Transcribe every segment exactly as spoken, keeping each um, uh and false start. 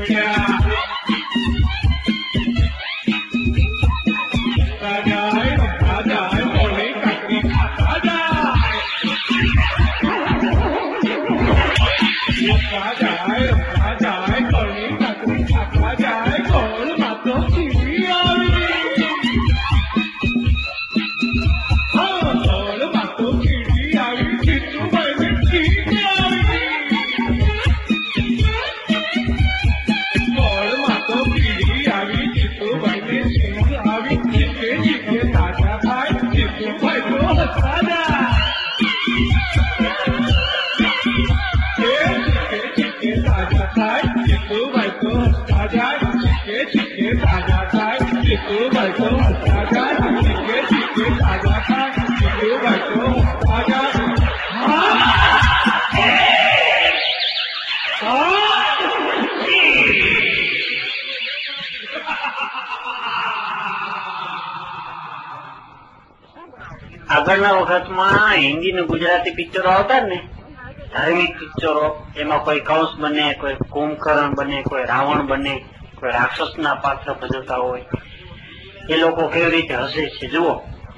આગળના વખતમાં હિન્દી ને ગુજરાતી પિક્ચરો આવતા ને, ધાર્મિક પિક્ચરો, એમાં કોઈ કંસ બને, કોઈ કુંભકર્ણ બને, કોઈ રાવણ બને, કોઈ રાક્ષસ ના પાત્ર ભજવતા હોય, એ લોકો કેવી રીતે હસે છે જુઓ.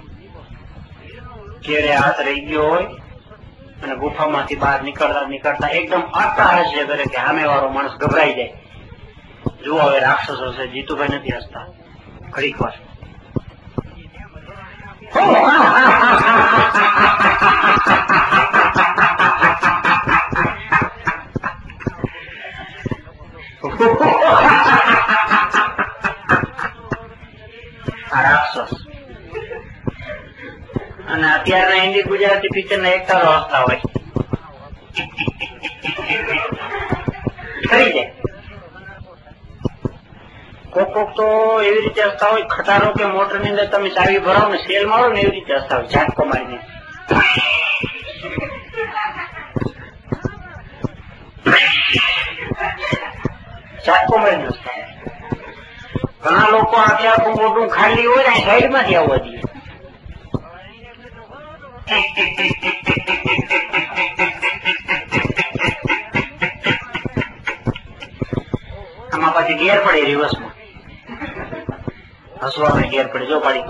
કેરે હાથ રહી ગયો હોય અને ગુફામાંથી બહાર નીકળતા નીકળતા એકદમ આટલા હાસ્ય કરે કે સામે વાળો માણસ ગભરાઈ જાય. જુઓ હવે રાક્ષસો છે, જીતુભાઈ નથી હસતા ઘડીક વાર. રાક્ષસ અને અત્યારના હિન્દી ગુજરાતી પિક્ચર ના એક્ટરો હસતા હોય ખરી જાય. કોક કોક તો એવી રીતે હસતા હોય, ખટારો કે મોટર ની અંદર તમે ચાવી ભરાવો ને સેલ મારો ને એવી રીતે હસતા હોય, ઝાટકો મારીને. ઝાટકો મારીને હસતા હોય. ઘણા લોકો આખે આખું મોટું ખાલી હોય ને સાઈડ માંથી આવવા દઈએ. આમાં પછી ગેર પડે રિવર્સમાં, હસવામાં ગેર પડે. જો પાડી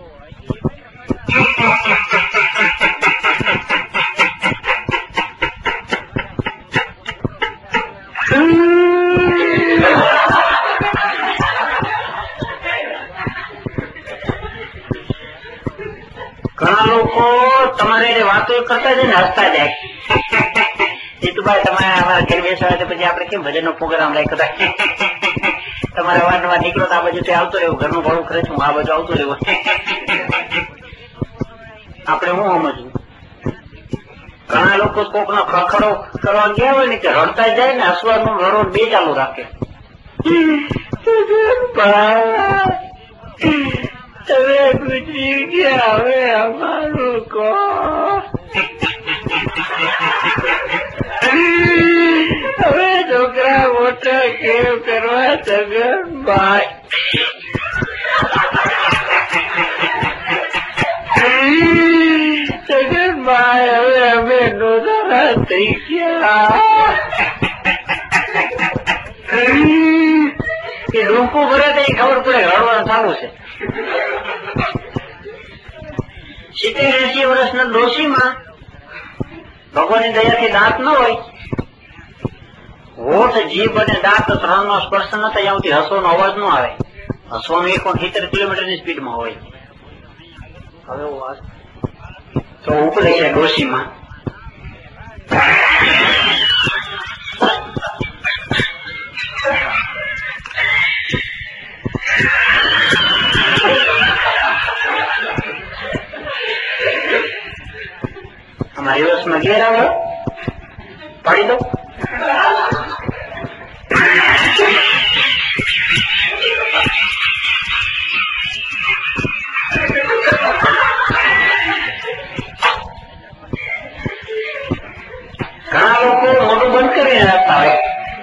ઘણા લોકો તમારે વાતો કરતા જાય ને હસતા જાય. જીતુભાઈ તમારે અમારા ઘર બેસવા પછી આપડે કેમ ભજન નો પ્રોગ્રામ રાખ્યો હતા, તમારે અવારનવાર નીકળો તો આ બાજુ આવતો રહેવું, ઘરનું ભાડું ખરે છું આ બાજુ આવતો રહેવું. આપડે હું સમજવું. ઘણા લોકો કોક નો ખખડો કરવા ગયા હોય ને કે રડતા જાય ને હસવાનું રડો બે ચાલુ રાખે. તમે ગુજરી ગયા હવે અમારું કો, હવે છોકરા મોટા કેમ કરવા સગન ભાઈ. સગન ભાઈ હવે અમે નોંધારા થઈ ગયા. એ ડૂંકું ભરે તો ખબર પડે રડવાનું ચાલુ છે. સિત્તેર એસી વર્ષના ડોશીમાં ભગવાનની દયાથી દાંત ન હોય, હોઠ જીભ અને દાંત ત્રણ નો સ્પર્શ ન થાય ત્યાંથી હસવાનો અવાજ ન આવે. હસવાનું એક પણ સિત્તેર કિલોમીટર ની સ્પીડમાં હોય. હવે તો ઉપડે છે ડોશીમાં. અમારા દિવસમાં ઘેર આવ્યો પાડી દો. ઘણા લોકો મોટું બંધ કરીને રાખતા હોય.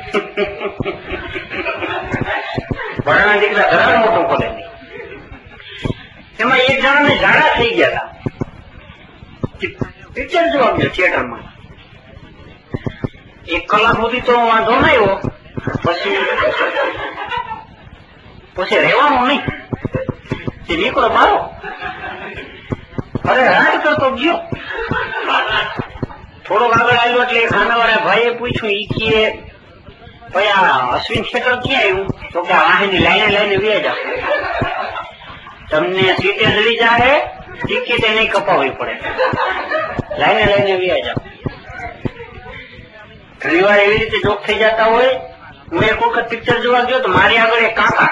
ભણના દીકરા ઘણા મોટું ખોલે નહીં. એમાં એક જણાને ઝાડા થઈ ગયા હતા, પિક્ચર જોવા ગયો થિયેટરમાં. એક કલાક સુધી તો વાંધો ન આવ્યો, પછી પછી રહેવાનું નહીં, તે નીકળો મારો. અરે રાડ કરતો ગયો. થોડોક આગળ આવ્યો એટલે ખાનાવાળા ભાઈએ પૂછ્યું, ઈ કે ભાઈ આ અશ્વિન થિયેટર ક્યાં આવ્યું? તો કે આ વાહનની લાઈને લાઈને વ્યા જાવ, તમને સીટે જડી જાય, ટિકિટ નહીં કપાવવી પડે, લાઈને લાઈને વ્યા જાવ. ઘણી વાર એવી રીતે જોક થઈ જતા હોય. હું એક વખત પિક્ચર જોવા ગયો તો મારી આગળ એક કાકા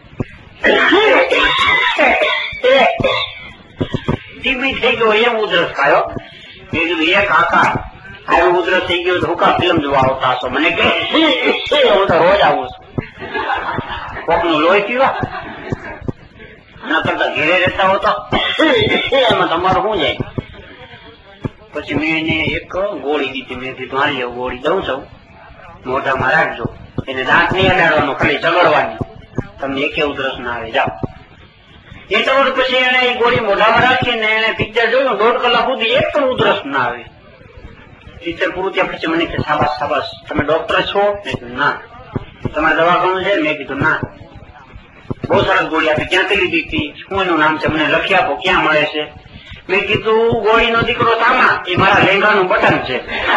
ટીબી થઈ ગયો, એમ ઉધરસ ખાયો. મેં કીધું એ કાકા આવી ઉધરસ થઈ ગયો તો હું કા ફિલ્મ જોવા આવતા હશો? મને કે હું તો રોજ આવું છું, કોકનું લોહી પીવા. એના કરતા ઘેરે રહેતા હો તો એમાં તમારું શું જાય? પછી મેં એને એક ગોળી દીધી. મેં કીધું હાલ એવું ગોળી દઉં છું, મોઢામાં રાખજો, એને દાંત નહીં અડાડવાનો, ખાલી ચગડવાની, તમને એકે ઉધરસ ના આવે, જાઓ. એ તો પછી એને એ ગોળી મોઢામાં રાખીને એને પિક્ચર જોયું. દોઢ કલાક સુધી એક પણ ઉધરસ ના આવે. પિક્ચર પૂરું થયા પછી મને કે શાબાશ શાબાશ, તમે ડોક્ટર છો? મેં કીધું ના. તમારે દવાખાનું છે? મેં કીધું ના. બહુ સરસ ગોળી આપી, ક્યાંથી લીધી હતી? શું એનું નામ છે? મને લખી આપો, ક્યાં મળે છે? મેં કીધું ગોળીનો દીકરો સામા, એ મારા લેંગાનું બટન છે,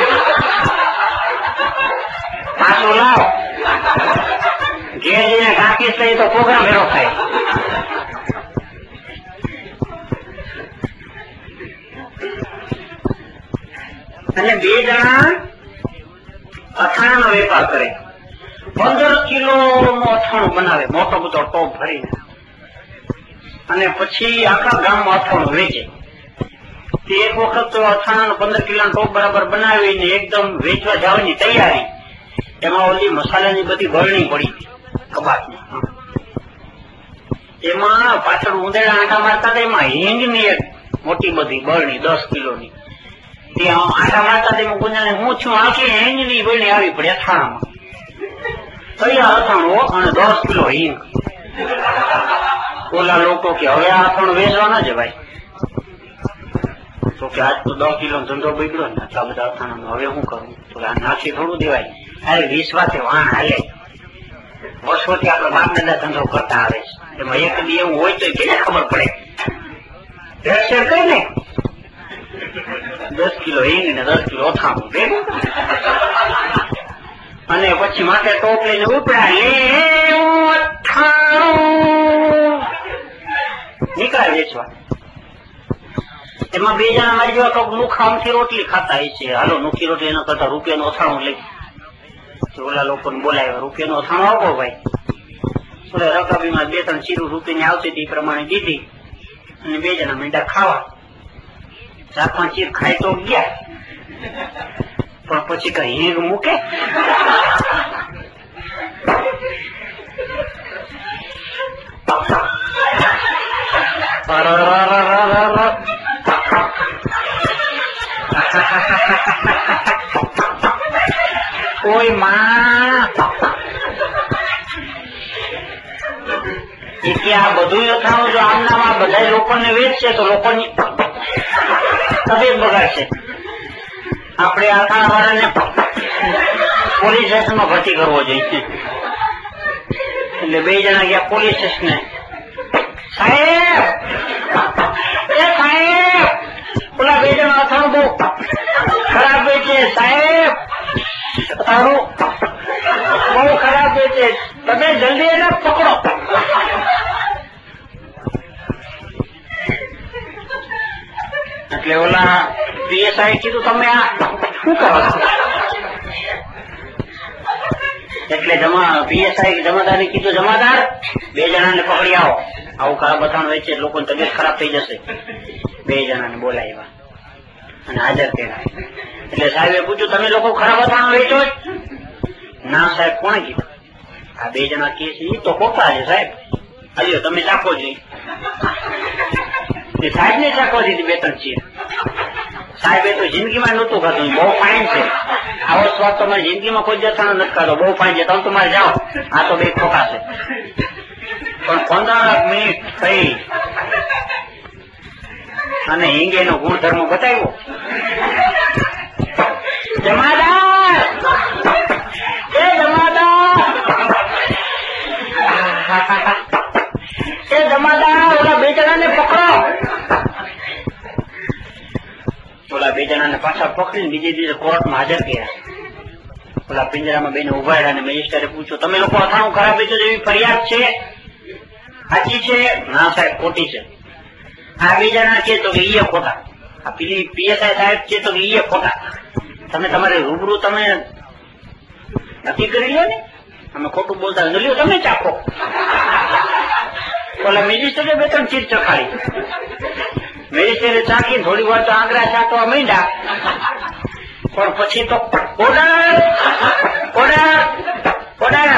પાછો લાવ. ઘેર જઈને કાકીશ થઈ તો પ્રોગ્રામ ભેરો થાય. અને બે જણા અથાણાનો વેપાર કરે. પંદર કિલો નું અથાણું બનાવે, મોટો બધો ટોપ ભરીને, અને પછી આખા ગામમાં અથાણું વેચે. તે એક વખત તો અથાણાનો પંદર કિલો ટોપ બરાબર બનાવીને એકદમ વેચવા જવાની તૈયારી, એમાં ઓલી મસાલાની બધી બરણી પડી કબાટની. એમાં પાછળ ઉંદેડા આંટા મારતા હતા, એમાં હિંગની એક મોટી બધી બરણી દસ કિલોની. તે આંટા મારતા તેમાં ગુંજાને હું છું, આખી હિંગની બરણી આવી પડી અથાણામાં. તૈયાર અથાણું અને દસ કિલો હિંગ. ઓલા લોકો કે હવે આ અથાણું વેચવા ના જવાય. તો કે આજ તો દસ કિલો ધંધો બગડ્યો ને, આટલા બધા અથાણા, હવે શું કરું? તો આ નાખી થોડું દેવાય. અરે વિશ્વાસે વાણ હાલે, વર્ષોથી આપડે બાપ દાદા ધંધો કરતા આવે છે, એમાં એક દી એવું હોય તો કેને ખબર પડે? ભેળસેળ કઈ ને દસ કિલો હિંગ ને દસ કિલો અથાણું ભેગું, અને પછી માથે ટોપ લઈને ઉપડા નીકળ્યા વેચવા. એમાં બે જણા મારી જેવા કઈક નુખામથી રોટલી ખાતા હોય છે. હાલો નુખી રોટલી એના કરતા રૂપિયાનું અથાણું લઈ. ઓલા લોકોને બોલાવ્યા, રૂપિયાનું અથાણું આપો ભાઈ. ઓલા રકાબીમાં બે ત્રણ ચીરું રૂપિયાની આવતી હતી, એ પ્રમાણે દીધી, અને બે જણા મીંડા ખાવા. ચાર પાંચ ચીર ખાય તો ગયા, પણ પછી કઈ હિંગ મૂકે? કોઈ માં એ આ બધું અથાણું જો આમનામાં બધા લોકોને વેચશે તો લોકોની તબિયત બગાડશે. આપણે અથાણા વાળાને પોલીસ સ્ટેશનમાં ભરતી કરવો જોઈએ. એટલે બે જણા ગયા પોલીસ સ્ટેશને. સાહેબ એ સાહેબ, ઓલા બે જણા અથાણું બહુ ખરાબ વેચે સાહેબ, અથાણું બહુ ખરાબ વેચે, તમે જલ્દી એને પકડો. એટલે ઓલા પીએસઆઈ કીધું તમે આ શું કરો છો? એટલે જમા પીએસઆઈ જમાદારે કીધું જમાદાર બે જણાને પકડી આવો, આવું ખરાબ અથાણું વેચે, લોકોની તબિયત ખરાબ થઈ જશે. બે જણાને બોલાવ્યા અને હાજર કર્યા. એટલે સાહેબે પૂછ્યું તમે લોકો ખરાબ અથાણું વેચો? ના સાહેબ. કોણે કીધું? આ બે જણા કે છે એ તો ખોટા છે સાહેબ. હજો તમે ચાખો જોઈએ. સાહેબ ને ચાખવા દીધી બે ત્રણ ચીર. સાહેબ એ તો જિંદગીમાં નહોતું ખાતું, બહુ ફાઇન છે, આવો સ્વાદ તમારી જિંદગીમાં કોઈ જથાણો નથી ખાતો, બહુ ફાઇન છે, તમે તમારે જાઓ, આ તો બે ખોટા છે. પણ પંદર મિનિટ થઈ અને હિંગે નો ગુણધર્મ બતાવ્યો. જમાદાર એ જમાદાર અને પાછા પકડીને બીજે દિવસે કોર્ટમાં હાજર કર્યા. ઓલા પિંજરામાં બેને ઉભાડ્યા અને મેજિસ્ટ્રેટે પૂછ્યું, તમે લોકો અથાણું ખરાબ વેચો એવી ફરિયાદ છે, સાચી છે? ના સાહેબ, ખોટી છે. આ બીજા ના છે તો કે ઈ ખોટા. આ પેલી પીએસઆઈ સાહેબ છે તો કે ઈ ખોટા. તમે તમારે રૂબરૂ તમે નક્કી કરી લો ને, અમે ખોટું બોલતા લ્યો તમે ચાખો. ઓલા મેજિસ્ટ્રેટે બે ત્રણ ચીજ ચખાડી. મેજિસ્ટ્રેટે ચાખી થોડી વાર તો આંકડા ચાટવા માંડ્યા, પણ પછી તો ઓર્ડર ઓર્ડર ઓર્ડર.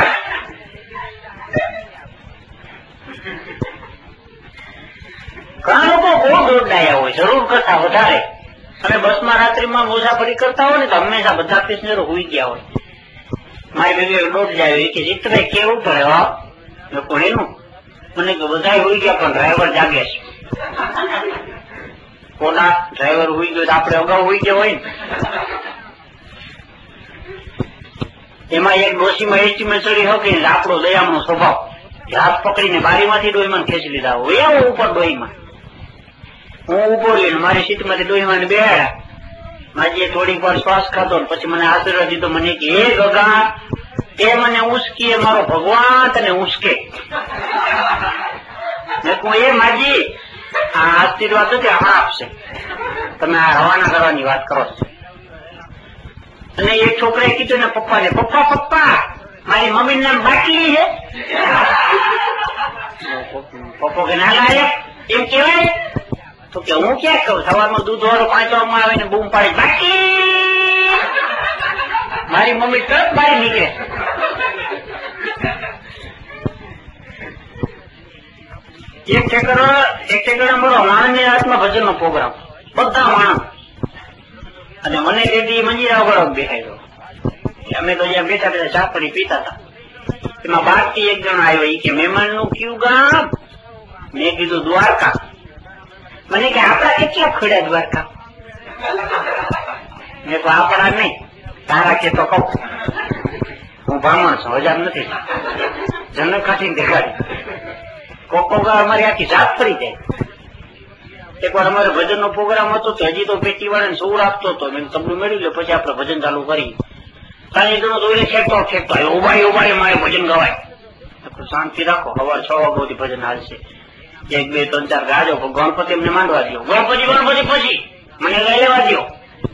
ઘણા લોકો બહુ દોડડાયા હોય, જરૂર કરતા વધારે. અને બસમાં રાત્રિમાં મુસાફરી કરતા હોય ને તો હંમેશા બધા પેસેન્જરો હુઈ ગયા હોય. મારી બેબી દોડ જાય કે જીતભાઈ કેવું પડે હા કોણ એનું મને બધા હુઈ ગયા પણ ડ્રાઈવર જાગે છે. કોના ડ્રાઈવર હુઈ ગયો આપડે અગાઉ હુઈ ગયા હોય ને. એમાં એક ડોશીમાં એસટીમાં ચડી શકે આપણો દયામનો સ્વભાવ, હાથ પકડીને બારીમાંથી ડોહીમાં ખેંચી લીધા હોય એવો ઉપર ડોહીમાં. હું ઉભો રહીને મારી સીટમાંથી ડોહીમાં બેહાડ્યા. માજી થોડીક વાર શ્વાસ ખાધો પછી મને આશીર્વાદ દીધો. મને કે હે ગગા, એ મને ઉંચકી મારો ભગવાન તને ઉંચકે. એ માજી આ આશીર્વાદ નથી હમણાં આપશે, તમે આ રવાના કરવાની વાત કરો છો. અને એક છોકરાએ કીધું ને પપ્પા ને, પપ્પા પપ્પા મારી મમ્મી નામ બાટલી છે. પપ્પો કે ના લાગે એમ કેવાય તો કે હું ક્યાં કહું, સવારમાં દૂધ વાળો પાંચવામાં આવે ને બૂમ પાડી બાટલી, મારી મમ્મી તરત બહાર નીકળે. એક ઠેકર એક ઠેકર બોલો માણસ હાથમાં ભજન નો પ્રોગ્રામ, બધા માણસ. અને મને તેથી મંજીરા વગર બેઠાયો. અમે તો જ્યાં બેઠા બેઠા ચા પાણી પીતા હતા. એમાં બારથી એક જણ આવ્યો, એ કે મહેમાન નું કયું ગામ? મેં કીધું દ્વારકા. મને કે આપડા કેટલા ખડ્યા દ્વારકા? મેં તો આપડા નહીં, તારા કે તો કહું હું બ્રાહ્મણ છું, હજાર નથી જન્મ કાઢીને દેખાડી. કોકો અમારી આખી જાત ફરી જાય. એક વાર અમારે ભજન નો પ્રોગ્રામ હતો તો હજી તો પેટી વાળાને સૌર આપતો હતો. મેં તબલું મેળવી લો પછી આપડે ભજન ચાલુ કરી. સાંજે જણો દોરી ખેંચતો ખેંચતો ઉભાડી ઉભાડી મારે ભજન ગવાય. શાંતિ રાખો, સવાર છ વાગ્યા સુધી ભજન હાલશે. એક બે ત્રણ ચાર ગાજો ગણપતિ એમને માંડવા દો. ગણપતિ ગણપતિ પછી મને લઈ લેવા દો.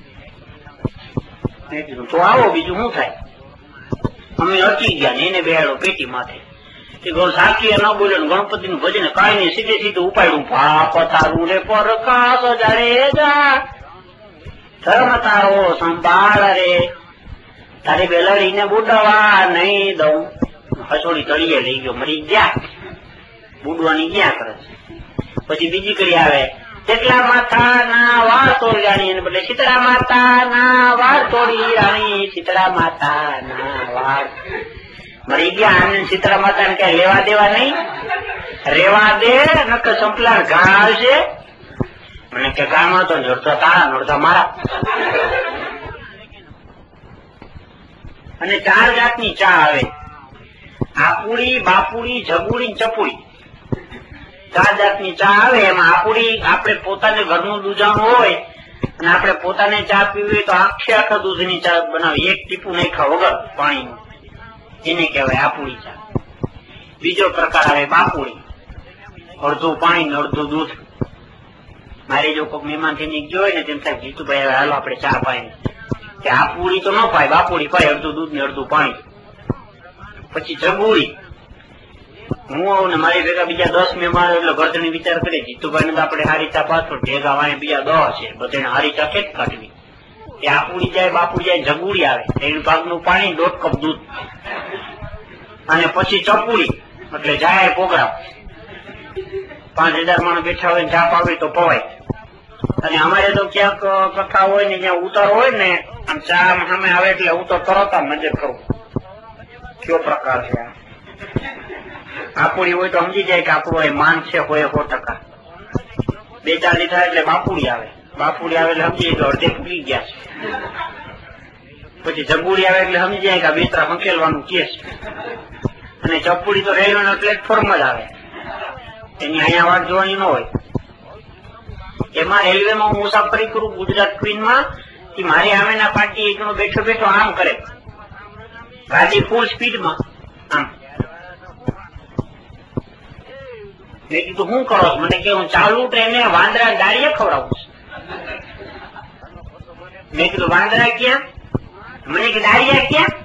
તો આવો બીજું શું થાય. અમે અટકી ગયા ને એને બેહાડો પેટી માથે. સાખી ન બોલ્યો ગણપતિ નું ભજન કાંઈ નહીં, સીધે સીધું ઉપાડ્યું. પાપ તારું રે પરકાશ જાડે જા, ધર્મ તારો સંભાળ રે, તારી બેલડીને બુડવા નહીં દઉં. હસોડી તળીએ લઈ ગયો, મરી ગયા. બુડવાની ક્યાં કરે છે. પછી બીજી કરી આવે, કેટલા માથા ના વાળ તોડી રાણી, એને બદલે શીતળા માતા ના વાળ તોડી રાણી, શીતળા માતા ના વાળ મરી ગયા. આનંદ શીતળા માતા ને કઈ લેવા દેવા નહીં, રેવા દે નક સંપલા ઘા આવશે. મને કે ગામમાં તો જોડતો તારા નોડતા મારા. અને ચાર જાતની ચા આવે, આપુડી, બાપુડી, જગુડી, ચપુડી. ચાર જાતની ચા આવે. એમાં આપુડી આપણે પોતાને ઘરનું દૂધાણું હોય અને આપણે પોતાને ચા પીવી હોય તો આખે આખા દૂધની ચા બનાવી, એક ટીપું નાખ્યા વગર પાણીનું, એને કહેવાય આપુડી ચા. બીજો પ્રકાર આવે બાપુડી, અડધું પાણી ને અડધું દૂધ. મારે જો કોઈ મહેમાન થી નીકળ્યો હોય ને તેમ થાય જીતુભાઈ હાલો આપણે ચા પાય, કે આપુડી તો ન પાય, બાપુડી પાય, અડધું દૂધ ને અડધું પાણી. પછી જગુડી, હું આવું ને મારી ભેગા બીજા દસ મહેમાન એટલે ગરદણી વિચાર કરે જીતુભાઈ ને તો આપણે હારી ચા પાછળ ભેગા વાય બીજા દસ છે, બધાને હારી ચા કેટ કાઢવી. એ આપુડી જાય, બાપુડી જાય, જગુડી આવે, ત્રણ ભાગનું પાણી, દોઢ કપ દૂધ. અને પછી ચપુડી એટલે જાય પ્રોગ્રામ. પાંચ હજાર માણસ બેઠા હોય ચા પાવી તો પવાય. અને અમારે તો ક્યાંક કથા હોય ને જ્યાં ઉતાર હોય ને આમ ચા સામે આવે એટલે હું તો તરત આમ નજર કરું કયો પ્રકાર છે. આપુડી હોય તો સમજી જાય કે આપણું માન છે હોય સો ટકા. બે ચાર લીધા એટલે બાપુડી આવે, બાપુડી આવે એટલે સમજી જાય અડધે પૂરી ગયા છે. પછી જગુડી આવે એટલે સમજી જાય કે આ બેતરા સંકેલવાનું કેસ. અને ચપુડી તો રેલવે ના પ્લેટફોર્મ જ આવે, એની અહીંયા વાત જોવાની ન હોય. એમાં રેલવેમાં હું મુસાફરી કરું ગુજરાત ક્વીનમાં, મારી સામેના પાર્ટી એકનો બેઠો બેઠો આમ કરે, ગાડી ફૂલ સ્પીડમાં આમ. મેં કીધું શું કરો? મને કે હું ચાલુ ટ્રેને વાંદરા દાળીએ ખવડાવું છું. મેં કીધું વાંદરા ક્યાં? મને કે દાળિયા ક્યાં?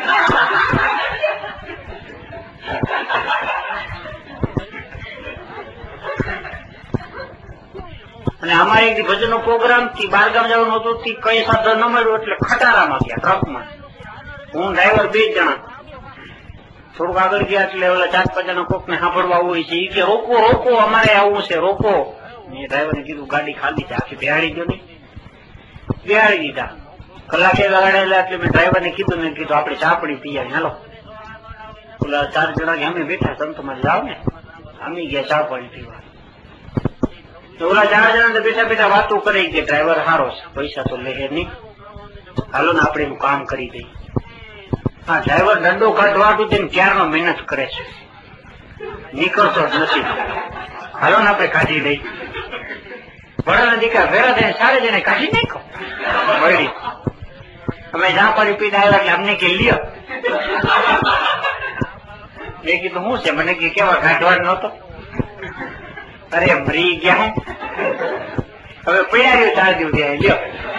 અને અમારે એક ભજન નો પ્રોગ્રામ થી બાર ગામ જવાનું હતું, કઈ સાધન ન મળ્યું એટલે ખટારામાં ગયા ટ્રકમાં. હું ડ્રાઈવર બે જણા થોડુંક આગળ ગયા એટલે ઓલા ચાર પાંચ જણા કોક ને સાંભળવા હોય છે, એ કે રોકો રોકો અમારે આવું છે રોકો. મેં ડ્રાઈવર ને કીધું ગાડી ખાલી છે, આખી બેહાડી ગયો નહીં, બેહાડી દીધા. કલાકે લગાડેલા એટલે મેં ડ્રાઈવર ને કીધું, મેં કીધું આપણે ચા પડી પી આવી, હાલો. ઓલા ચાર જણા કે અમે બેઠા સંતમાં જાઓ ને, અમે ગયા ચા પાણી પીવા. ઓલા ચાર જણા બેઠા બેઠા વાતો કરી કે ડ્રાઈવર સારો છે, પૈસા તો લે નહીં, હાલો ને આપણે એનું કામ કરી દઈએ. હા, ડ્રાઈવર દંડો કાઢવાતું તેમ ક્યારનો મહેનત કરે છે, નીકળતો જ નથી, હાલો ને આપણે કાઢી દઈએ. વડાના દીકરા ભેરા થઈને સારે જણે કાઢી નાખો વળી. અમે જા પાડી પીને આવ્યા એટલે અમને કે લ્યો. મેં કીધું શું છે? મને કે કેવા કાઢવા નહોતો. અરે મરી ગયા, હવે પૈયારીઓ ચાર દિવસ લ્યો.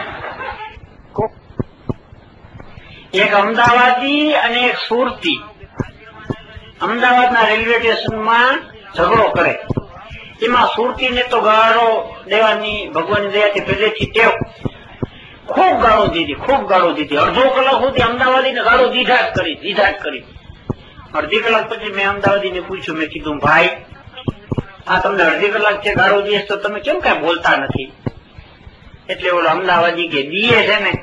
એક અમદાવાદી અને એક સુરતી અમદાવાદના રેલવે સ્ટેશનમાં ઝઘડો કરે. એમાં સુરતી ને તો ગાળો દેવાની ભગવાનની દયાથી પહેલેથી ટેવ, ખૂબ ગાળો દીધી, ખૂબ ગાળો દીધી. અડધો કલાક સુધી અમદાવાદી ને ગાળો દીધા જ કરી દીધા જ કરી. અડધી કલાક પછી મેં અમદાવાદી ને પૂછ્યું, મેં કીધું ભાઈ આ તમને અડધી કલાક છે ગાળો દે તો તમે કેમ કઈ બોલતા નથી? એટલે ઓલો અમદાવાદી કે દીએ છે ને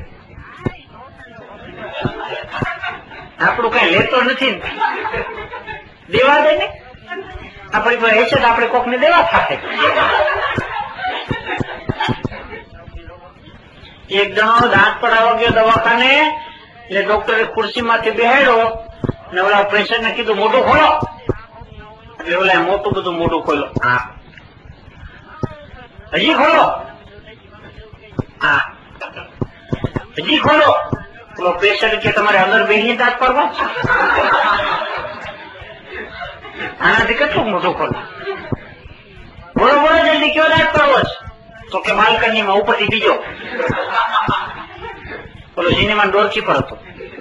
આપણું કઈ લેતો નથી, દેવા દે ને, આપણી પાસે હશે તો આપણે કોક ને દેવા થાય. એક જણો દાંત પડાવવા ગયો દવાખાને, એટલે ડોક્ટરે ખુરશી માંથી બેહાડ્યો ને ઓલા પેશન્ટ ને કીધું મોઢું ખોલો, એટલે ઓલા મોટું બધું મોઢું ખોલો. હા હજી ખોલો, હા હજી ખોલો. પેલો પેશન્ટ કે તમારે અંદર બેસી દાંત પડવા, આનાથી કેટલું મોટું ખોલો, બોલો બોલો જલ્દી કયો દાંત પડવો છે? તો કે બાલ્કની માં ઉપરથી બીજો. પેલો સિનેમા ડોરકીપર હતો.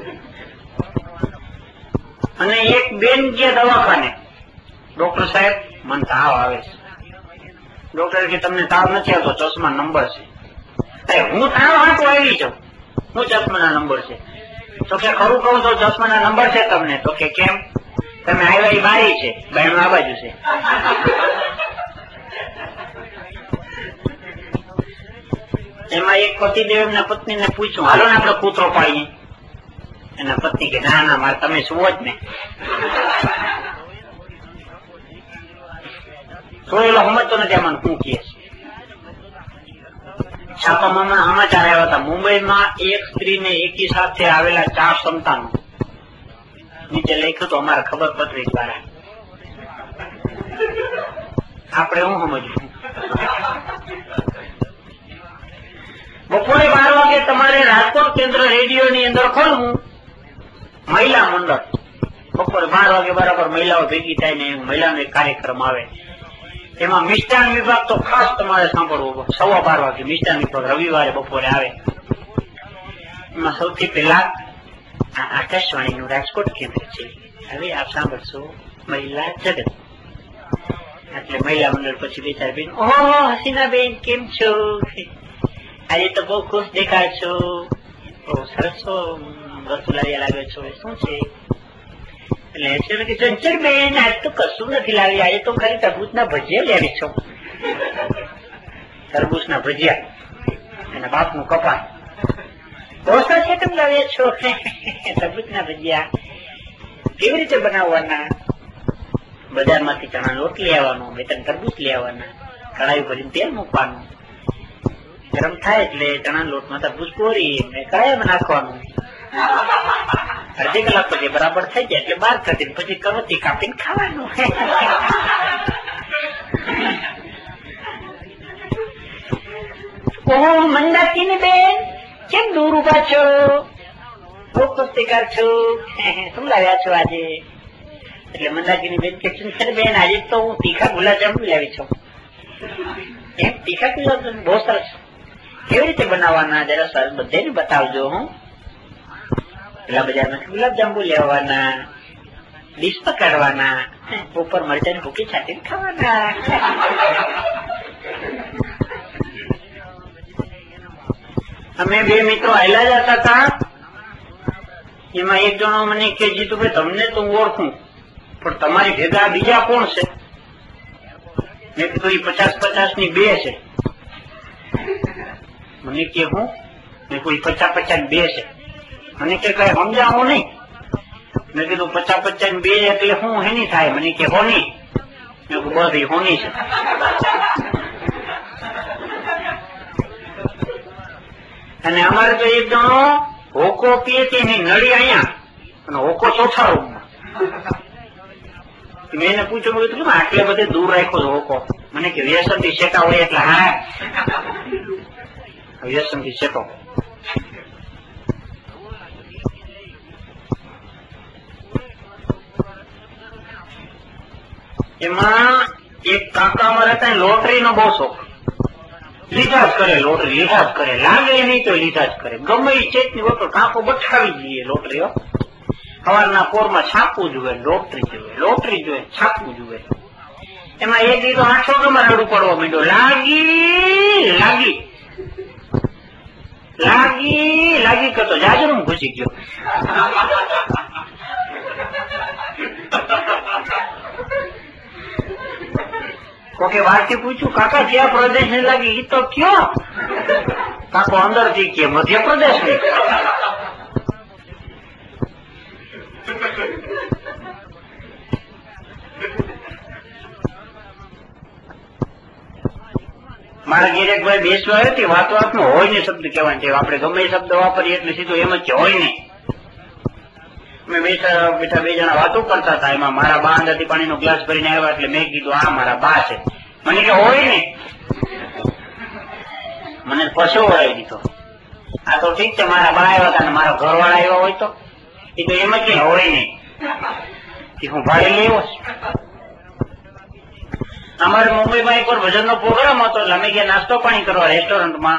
અને એક બેન ગયા દવાખાને, ડોક્ટર સાહેબ મને તાવ આવે છે. ડોક્ટર કે તમને તાવ નથી આવતો, ચશ્મા નંબર છે. હું તાવ હાટું આવી જાઉં, હું ચશ્માના નંબર છે. તો કે ખરું કહું તો ચશ્માના નંબર છે તમને? તો કે કેમ? તમે આવ્યા એ બારી છે, બાયણ આ બાજુ છે. એમાં એક પતિદેવ એમના પત્ની ને પૂછ્યું, હાલો ને આપડે કૂતરો પાડીએ. એના પત્ની કે ના ના મારે તમે સુવો જ ને. તો એલો સમજતો નથી આમાં શું કહે છે. છાપામાં સમાચાર આવ્યા હતા, મુંબઈમાં એક સ્ત્રીને એકી સાથે આવેલા ચાર સંતાનો, નીચે લખ્યું તો અમારા ખબર પત્રિક દ્વારા. આપણે શું સમજવું? બપોરે બાર વાગે તમારે રાજકોટ કેન્દ્ર રેડિયો ની અંદર ખોલવું મહિલા મંડળ. બપોરે બાર વાગે બરાબર મહિલાઓ ભેગી થાય ને મહિલાનો એક કાર્યક્રમ આવે. એમાં મિષ્ટાન વિભાગ તો ખાસ તમારે સાંભળવું. સવા બાર વાગે મિષ્ટાન વિભાગ રવિવારે બપોરે આવે. એમાં સૌથી પહેલા આ આકાશવાણીનું રાજકોટ કેન્દ્ર છે. હવે આપ સાંભળશો મહિલા જગત. એટલે મહિલા મંડળ પછી બે ચાર બેન, ઓહો હસીનાબેન કેમ છો? આજે તો બહુ ખુશ દેખાય છો, બહુ સરસ વસ્તુ લાવ્યા લાગે છો, શું છે? એટલે ચંચળબેન આજ તો કશું નથી લાવી, આજે તો ખાલી તરબૂચના ભજીયા લાવી છો. તરબૂચના ભજીયા એના બાપનું કપાસ બહુ સરસ છે, તમે લાવ્યા છો તરબૂચના ભજીયા. કેવી રીતે બનાવવાના? બજારમાંથી ચણા લોટ લઈ આવવાનો, બે ત્રણ તરબૂચ લઈ આવવાના, કડાઈ ભરીને તેલ મૂકવાનું, ગરમ થાય એટલે ચણા લોટમાં તરબૂચ કોરી કડાઈમાં નાખવાનું. અડધી કલાક પછી બરાબર થઈ જાય એટલે બહાર કાઢીને પછી કવથી કાપીને ખાવાનું. ઓહો મંદાકીની બેન, કેમ દૂર ઉભા છો? બહુ પુસ્તિકાર છું, શું લાવ્યા છો આજે? એટલે મંદાકીની બેન કે છે બેન આજે તો હું તીખા ગુલાબજાંબુ લાવી છું. એમ તીખા ગુલાબજાંબુ બહુ સરસ, કેવી રીતે બનાવવાના જરા સરસ બધાને બતાવજો. હું પેલા બજારમાંથી ગુલાબજાંબુ લેવાના, ડીશ પકડવાના, ઉપર મરચાની ભૂકી છાંટીને ખાવાના. અમે બે મિત્રો આયલા જતા હતા, એમાં એક જણો મને કે જીતુભાઈ તમને તો હું ઓળખું, પણ તમારી ભેગા બીજા કોણ છે? મેં કીધું એ પચાસ પચાસ ની બે છે. મને કે હું? મેં કોઈ પચાસ પચાસ બે છે. મને કે કઈ સમજાવું નહીં. મેં કીધું પચાસ પચાસ બે એટલે હું હેની થાય? મને કે હોની. મેં કીધું બધી હોની છે. અને અમારે તો એક જણો હોકો પીએ તેની નળી અહીંયા અને હોકો ચોથા રૂમમાં. મેં એને પૂછ્યું, મેં કીધું આટલે બધે દૂર રાખ્યો હોકો? મને કે વ્યસન થી શેકા હોય એટલે. હા, વ્યસન થી શેકો. એમાં એક કાકા અમારા ત્યાં લોટરી નો બહુ શોખ. લીધા જ કરે લોટરી, લીધા જ કરે, લાગે નહીં તો લીધા જ કરે. ગમે એ ચેતની વખત કાંકો બઠાવી દઈએ લોટરીઓ. સવારના પોરમાં છાપવું જોઈએ, લોટરી જોઈએ, લોટરી જોઈએ, છાપવું જોઈએ. એમાં એક દી તો આઠસો ગમે રડું પડવા માંડ્યો, લાગી લાગી લાગી લાગી કરતો જાજરૂમ ઘૂસી ગયો. કોકે વારથી પૂછ્યું, કાકા ક્યાં પ્રદેશ ને લાગી? એ તો કયો? કાકો અંદર થી કે મધ્યપ્રદેશ ને. મારા ગિરેકભાઈ બેસવા આવ્યો તે વાતો વાતમાં હોય ને શબ્દ કહેવાનું છે. આપણે ગમે શબ્દ વાપરીએ એટલે સીધું એમ જ છે, હોય નહીં. અમે બેઠા બેઠા બે જણા વાતો કરતા હતા. એમાં મારા બા અંદરથી પાણીનો ગ્લાસ ભરીને આવ્યા એટલે મેં કીધું આ મારા બા છે. મને કે હોય ને. મને પશુ વળાવી દીધો. આ તો ઠીક છે મારા બા આવ્યા હતા ને મારા ઘરવાળા આવ્યા હોય તો એ તો એમ જ કે હોય નહીં. હું ભાડે લેવો છું. અમારે મુંબઈમાં એક વાર ભજનનો પ્રોગ્રામ હતો એટલે અમે ગયા નાસ્તો પાણી કરવા રેસ્ટોરન્ટમાં.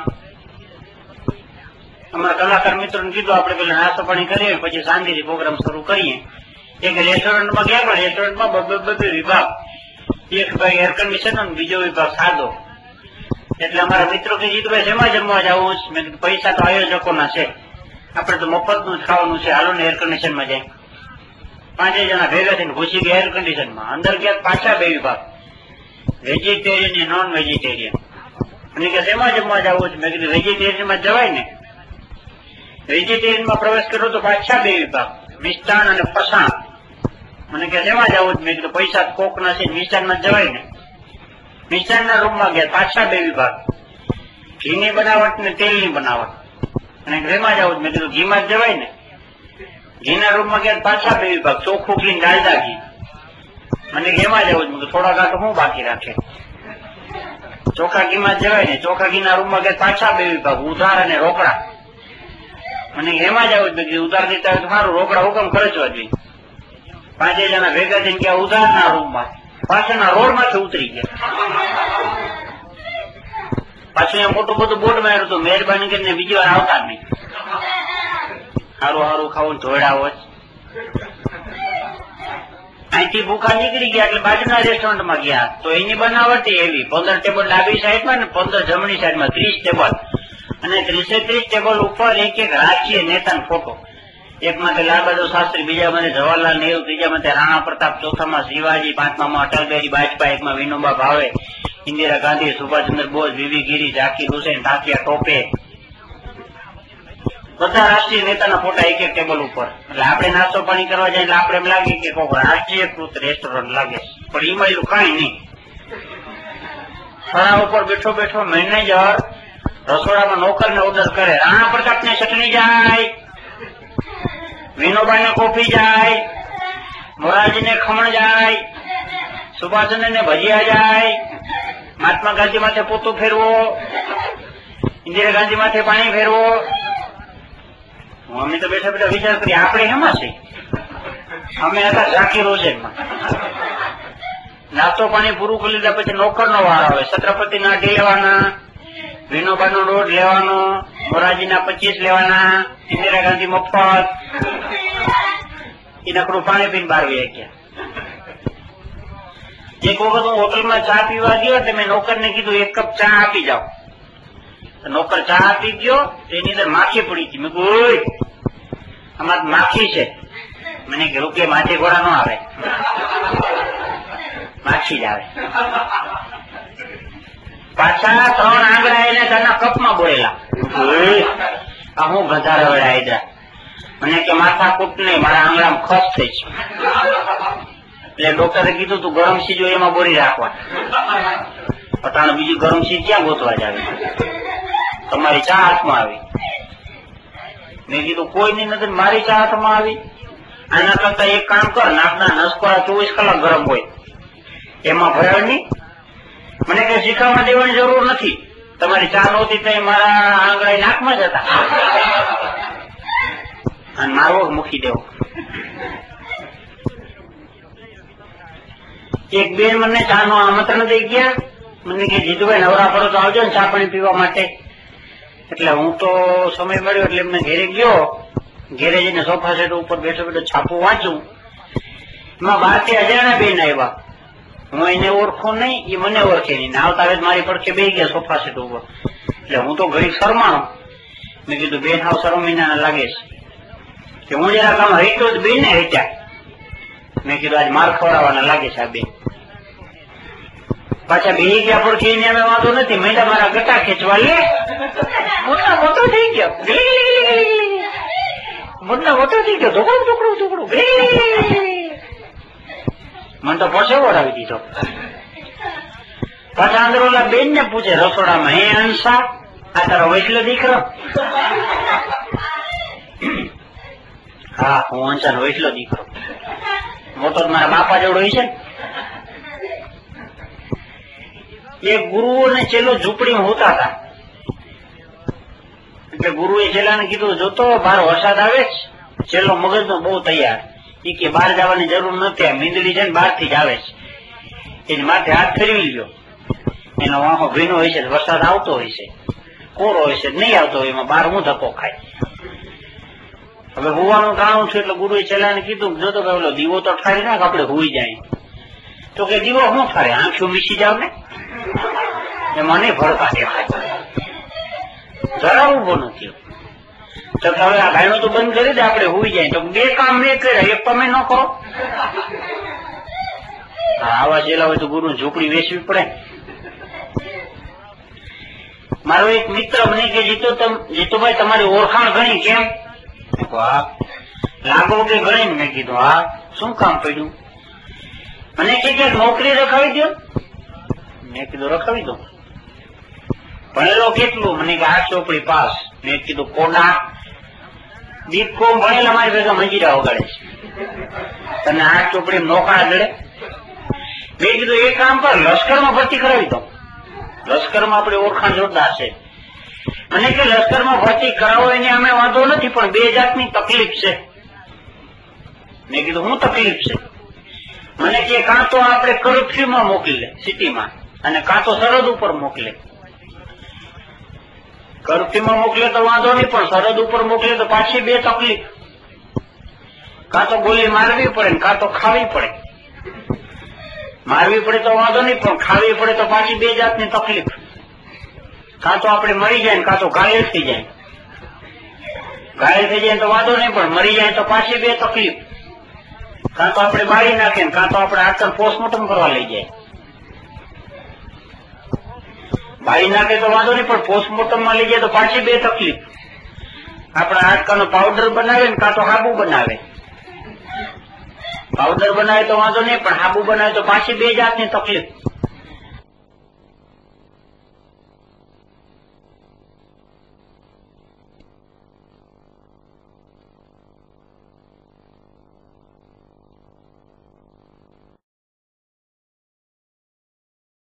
અમારા કલાકાર મિત્રોને કીધું આપણે પેલા નાસ્તો પાણી કરીએ પછી શાંતિથી પ્રોગ્રામ શરૂ કરીએ. એક રેસ્ટોરન્ટમાં ગયા પણ રેસ્ટોરન્ટમાં બબે બબે વિભાગ, એક ભાઈ એર કન્ડિશન અને બીજો વિભાગ સાદો. એટલે અમારા મિત્રો કે જીતુભાઈ શેમાં જમવા જવું? મેં કીધું પૈસા તો આયોજકોના છે, આપણે તો મફતનું જ ખાવાનું છે, હાલો ને એર કન્ડિશનમાં જાય. પાંચે જણા ભેગા થઈને ઘૂસી ગયા એર કન્ડિશનમાં. અંદર ગયા પાછા બે વિભાગ, વેજીટેરિયન અને નોન વેજીટેરિયન. અને કે શેમાં જમવા જવું છે? મેં કીધું વેજીટેરિયનમાં જવાય ને. વેજીટેરિયનમાં પ્રવેશ કર્યો તો પાછા બે વિભાગ, મિષ્ટાન અને ફસાણ. મને કે શેમાં જવું છે? મેં કીધું પૈસા કોક ના છે, મિષ્ટાનમાં જવાય ને. મિષ્ટાનના રૂમમાં ગયા પાછા બે વિભાગ, ઘીની બનાવટ ને તેલની બનાવટ. અને શેમાં જવું છે? મેં કીધું ઘીમાં જ જવાય ને. ઘીના રૂમમાં ગયા પાછા બે વિભાગ, ચોખ્ખું ઘી ડાલડા ઘી. મને ઘેમાં જવું જ થોડા કાંટો હું બાકી રાખે. ચોખા ઘીમાં જવાય ને. ચોખા ઘીના રૂમમાં ગયા પાછા બે વિભાગ, ઉધાર અને રોકડા. મને ઘેમાં જવું જ ઉધાર દેતા હોય તો સારું, રોકડા હુકમ ખર્ચવા જોઈએ. પાંચે જણા ભેગા થઈને ગયા ઉધારના રૂમમાં, પાછળના રોડ માંથી ઉતરી ગયા. પાછું અહીંયા મોટું બધું બોર્ડ માર્યું હતું, મહેરબાની કરીને બીજી વાર આવતા જ નહીં. સારું સારું ખાવું ધોળાવો જ. અહીંથી ભૂખા નીકળી ગયા એટલે બાજુના રેસ્ટોરન્ટમાં ગયા તો એની બનાવટ એવી, પંદર ટેબલ ડાબી સાઈડમાં ને પંદર જમણી સાઈડમાં, ત્રીસ ટેબલ. અને ત્રીસે ત્રીસ ટેબલ ઉપર એક એક રાજકીય નેતાનો ફોટો. એક માટે લાલ બહાદુર શાસ્ત્રી, બીજા માટે જવાહરલાલ નહેરુ, ત્રીજા માટે રાણા પ્રતાપ, ચોથામાં શિવાજી, પાંચમામાં અટલ બિહારી વાજપેયી, એકમાં વિનોબા ભાવે, ઇન્દિરા ગાંધી, સુભાષચંદ્ર બોઝ, વીવી ગીરી, ઝાકીર હુસેન, તાત્યા ટોપે. બધા રાષ્ટ્રીય નેતાના ફોટા એક એક ટેબલ ઉપર. એટલે આપણે નાસ્તો પાણી કરવા જાય એટલે આપણે એમ લાગે કે કોઈ રાષ્ટ્રીયકૃત રેસ્ટોરન્ટ લાગે, પણ એમાં એટલું કઈ નહીં. ખરા ઉપર બેઠો બેઠો મેનેજર રસોડામાં નોકરને ઓર્ડર કરે, રાણા પ્રતાપને ચટણી જાય, વિનોબાને કોફી જાય, મોરારજીને ખમણ જાય, સુભાષચંદ્રને ભજીયા જાય, મહાત્મા ગાંધી માથે પોતું ફેરવો, ઇન્દિરા ગાંધી માથે પાણી ફેરવો. અમે તો બેઠા બેઠા વિચાર કરીએ આપણે એમાં છે. અમે હતા ઝાકીર હુસેનમાં. નાસ્તો પાણી પૂરું કરી લીધા પછી નોકરનો વાર આવે. છત્રપતિના અઢી લેવાના, વિનોબાનો દોઢ લેવાનો, મોરારજીના પચીસ લેવાના, ઇન્દિરા ગાંધી મફત. એ નકરું પાણી પીને બહાર વહી ગયા. એક વખત હું હોટલમાં ચા પીવા ગયો એટલે મેં નોકરને કીધું એક કપ ચા આપી જાઓ. નોકર ચા આપી ગયો એની અંદર માખી પડી હતી. મેં કહ્યું આમાં માખી છે. મને કે રૂપિયા માછી ઘોડા નો આવે, માખી જ આવે. પાછા ત્રણ આંગળા એને તેના કપમાં બોલેલા. આ હું ગધારા વડા આયદા. મને કે માથા કૂટ નહીં, મારા આંગળામાં ખસ થઈ છે. એટલે ડોક્ટરે કીધું તું ગરમ સીજો એમાં બોરી રાખવા. પતાણે બીજી ગરમ સીજ ક્યાં ગોતવા જ આવે? તમારી ચા હાથમાં આવી. મેં કીધું કોઈની નજર મારી ચા હાથમાં આવી? આના કરતા એક કામ કર, નાકના નસકોરા ચોવીસ કલાક ગરમ હોય એમાં ભરાય નહીં. મને કઈ શીખવવા દેવાની જરૂર નથી. તમારી ચા નહોતી તો મારા આંગળા નાકમાં જ હતા. અને મારવો મૂકી દેવો. એક બેન મને ચા નું આમંત્રણ દઈ ગયા. મને કે જીતુભાઈ નવરા પડો તો આવજો ને ચા પાણી પીવા માટે. એટલે હું તો સમય મળ્યો એટલે એમને ઘેરે ગયો. ઘેરે જઈને સોફા સેટ ઉપર બેઠો બેઠો છાપું વાંચું. એમાં બારથી અજાણ્યા બેન આવ્યા. હું એને ઓળખું નહીં, એ મને ઓળખે નહીં. આવતા વેત મારી પડખે બેસી ગયા સોફા સેટ ઉપર. એટલે હું તો ઘડી શરમાણો. મેં કીધું બેન હાવ શરમીના લાગે છે કે હું જરા કામ હઈતો જ બેન ને હઈત્યા. મેં કીધું આજ માર ખવડાવવાના લાગે છે આ બેન. પાછા બે ગયા પડખે એને અમે વાંધો નથી. મહિના મારા ગટા ખેંચવા લે મોટા મોટો થઈ ગયો. મોટા મોટો થઈ ગયો. ઢોકળું ઢોકળું ઢોકળું મને તો પરસેવો વળાવી દીધો. પાછા અંદર ઓલા બેન ને પૂછે રસોડામાં, હે અંશા આ તારો વૈસલો દીકરો? હા હું અંશા નો વૈસલો દીકરો. મોટો મારા બાપા જેવડો હોય છે ને. એ ગુરુ અને ચેલો ઝૂંપડીમાં હોતા હતા. એટલે ગુરુએ ચેલાને કીધું જોતો બહાર વરસાદ આવે છે. ચેલો મગજનો બહુ તૈયાર. એ કે બહાર જવાની જરૂર નથી, આ મીંદડી છે ને બહાર થી જ આવે છે. એની માથે હાથ ફેરવી લ્યો. એનો વાંહો ભીનો હોય છે, વરસાદ આવતો હોય છે, કોરો હોય છે, નહીં આવતો હોય, એમાં બહાર હું ધક્કો ખાય. હવે હોવાનું કાણું છું એટલે ગુરુએ ચેલાને કીધું જોતો કે ઓલો દીવો તો ઠારી નાખ, આપડે હોઈ જાય. તો કે દીવો શું ઠારે, આંખો મીસી જાવ ને, એમાં નહીં ભડકા દેખાય. જરા ઉભો નથી. તો હવે આ ગાયણું તો બંધ કરી દે, આપડે હોઈ જાય. તો બે કામ મેં કર્યા, એક તમે ન કરો. આવા જેલા હોય તો ગુરુ ઝૂંપડી વેચવી પડે. મારો એક મિત્ર મને કે જીતો જીતુભાઈ તમારી ઓળખાણ ઘણી કેમ? હા લાગો કે ઘણી. મેં કીધું હા શું કામ પડ્યું? મને કે નોકરી રખાવી દો. મેં કીધું રખાવી દો. ભણેલો કેટલું? મને કે આ ચોપડી પાસ. મેં કીધું કોના? બીક કોમ ભણેલા મારી ભેગા મંજીરા વગાડે છે, તને આ ચોપડી નોકરા જડે? મેં કીધું એક કામ કર, લશ્કરમાં ભરતી કરાવી દો. લશ્કરમાં આપણી ઓળખાણ જોરદાર છે. મને કે લશ્કરમાં ભરતી કરાવો એને અમે વાંધો નથી, પણ બે જાતની તકલીફ છે. મેં કીધું શું તકલીફ છે? મને કે કાં તો આપણે કર્ફ્યુમાં મોકલી લે સિટીમાં, અને કાં તો સરહદ ઉપર મોકલે. કર્ફ્યુમાં મોકલે તો વાંધો નહીં, પણ સરહદ ઉપર મોકલે તો પાછી બે તકલીફ. કાં તો ગોળી મારવી પડે, કાં તો ખાવી પડે. મારવી પડે તો વાંધો નહીં, પણ ખાવી પડે તો પાછી બે જાતની તકલીફ. કાં તો આપણે મરી જાય, કાં તો ઘાયલ થઈ જાય. ઘાયલ થઈ જાય તો વાંધો નહીં, પણ મરી જાય તો પાછી બે તકલીફ. કાં તો આપણે મારી નાખીએ, કાં તો આપણે આટલું પોસ્ટમોર્ટમ કરવા લઈ જાય. મારી નાખે તો વાંધો નહીં, પણ પોસ્ટમોર્ટમ માં લઈ જાય તો પાછી બે તકલીફ. આપણા હાડકાનો પાવડર બનાવે ને કાં તો હાબુ બનાવે. પાવડર બનાવે તો વાંધો નહીં, પણ હાબુ બનાવે તો પાછી બે જાતની તકલીફ.